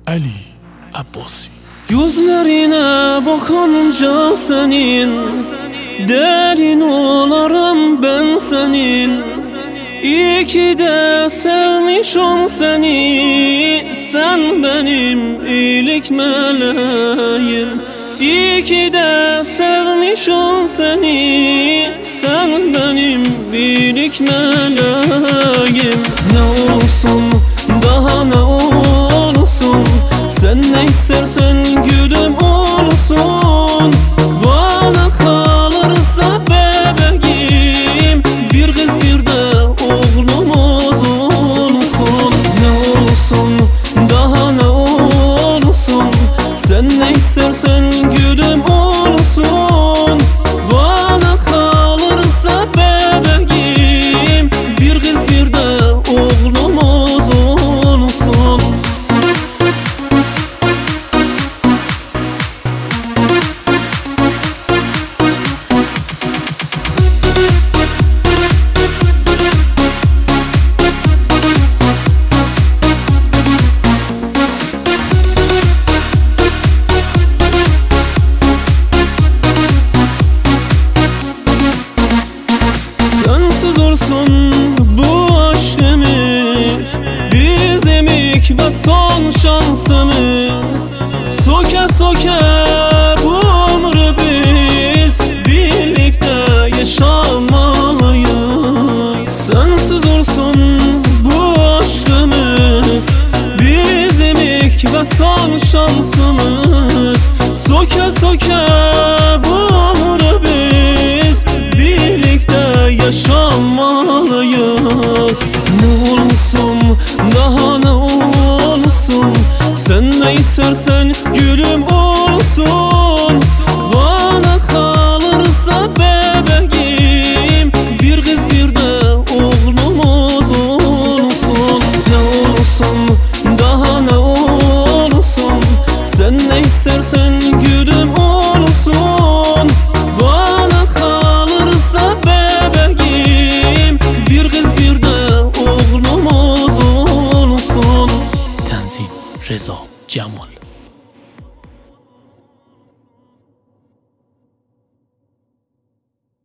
Ali Abbasi. Gözlerine bakınca senin, delin olarım ben senin. İyi ki de sevmişim seni, sen benim iyilik meleğim. İyi ki de sevmişim seni, sen benim iyilik meleğim. Ne olsun daha ne olsun, sen ne istersen gülüm olsun. Bana kalırsa bebeğim, bir kız bir de oğlumuz olsun. Ne olsun daha ne olsun, sen ne istersen gülüm olsun. Bana kalırsa bebeğim, bir kız bir de oğlumuz olsun. Sensiz olsun bu aşkımız, bizim ilk ve son şansımız. Soka soka bu ömrü biz birlikte yaşamalıyız. Sensiz olsun bu aşkımız, bizim ilk ve son şansımız. Soka soka bu ömrü biz birlikte yaşamalıyız. Ne olsun daha ne olsun, sen ne istersen gülüm olsun. Bana kalırsa bebeğim, bir kız bir de oğlumuz olsun. Ne olsun daha ne olsun, sen ne istersen gülüm olsun. Bana kalırsa bebeğim, bir kız bir de oğlumuz olsun. Tanzim Reza Cemal.